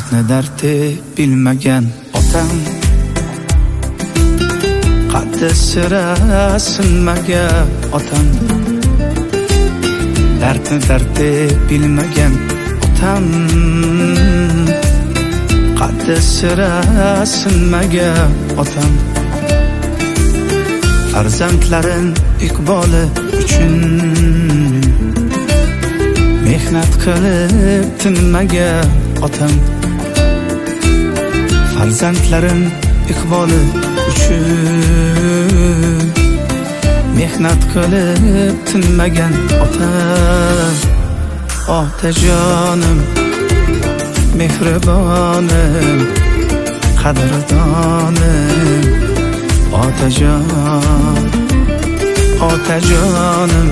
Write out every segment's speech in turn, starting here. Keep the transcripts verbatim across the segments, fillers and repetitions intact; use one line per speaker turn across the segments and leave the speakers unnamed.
dardni dardi bilmagan otam, qaddi sira sinmagan otam, dardni dardi bilmagan otam, qaddi sira sinmagan otam. Farzandlarim iqboli uchun mehnat qilib tinmagan otam, farzandlarim iqboli uchun mehnat qilib tinmagan otam. Otajonim, mehribonim, qadrdonim, otajon, otajonim,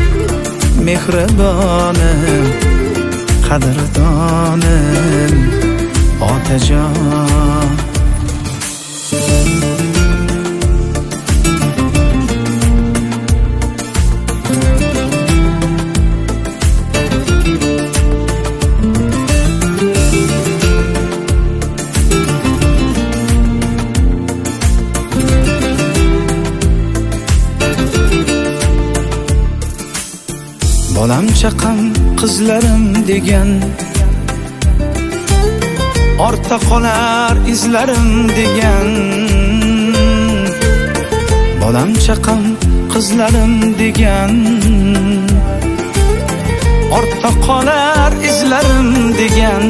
mehribonim, qadrdonim, otajon. Bolam chaqam qizlarim degan, ortda qolar izlarim degan. Bolam chaqam qizlarim degan, ortda qolar izlarim degan.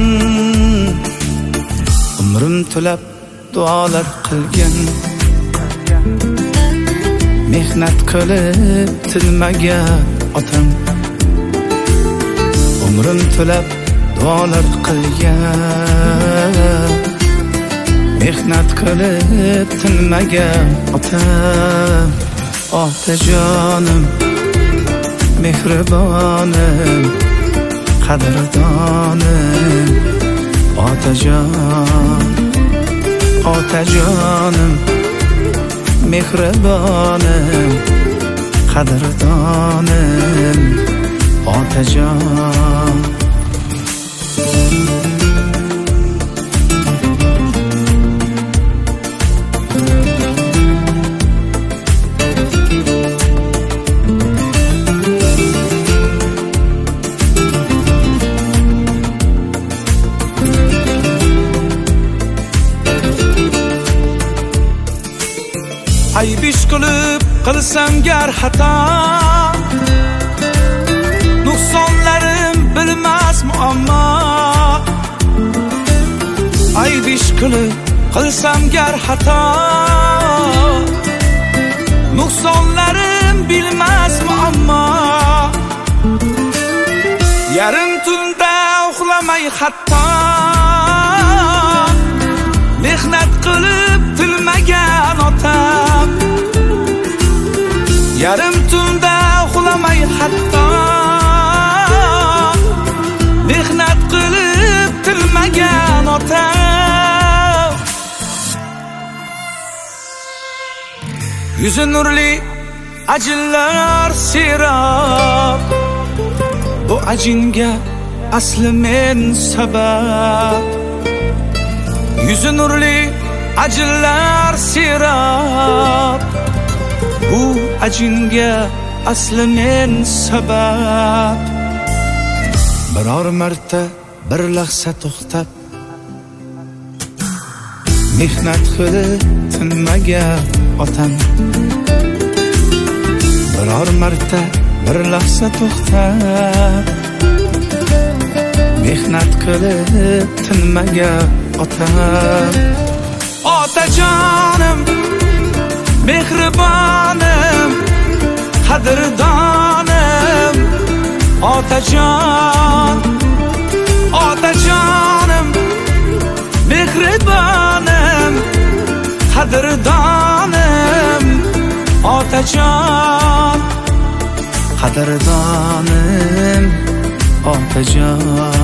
Umrim to'lab duolar qilgan, mehnat qilib tinmagan otam. Umrim to'lab duolar qilgan, mehnat qilib tinmagan otam. Otajonim, mehribonim, qadrdonim, otajon, otajonim, mehribonim, qadrdonim, otajon. Ayb ish qilib qilsam gar xato, nuqsonlarim bilmas muammo. Ayb ish qilib qilsam gar xato, nuqsonlarim bilmas muammo. Yarim tunda uxlamay hatto, mehnat qilib tilmagan otam. Yarim tunda uxlamay hatto, mehnat qilib tilmagan otam. Yuzi nurli ajinlar serob, bu ajinga asli men sabab. Yuzi nurli ajinlar serob, bu ajinga asli men sabab. Biror marta bir lahza to'xtab, mehnat qilib tinmagan otam. Biror marta bir lahza to'xtab, mehnat qilib tinmagan otam. Otajonim, mehribonim, qadrdonim, otajon, otajonim, mehribonim, qadrdonim, otajon, qadrdonim, otajon.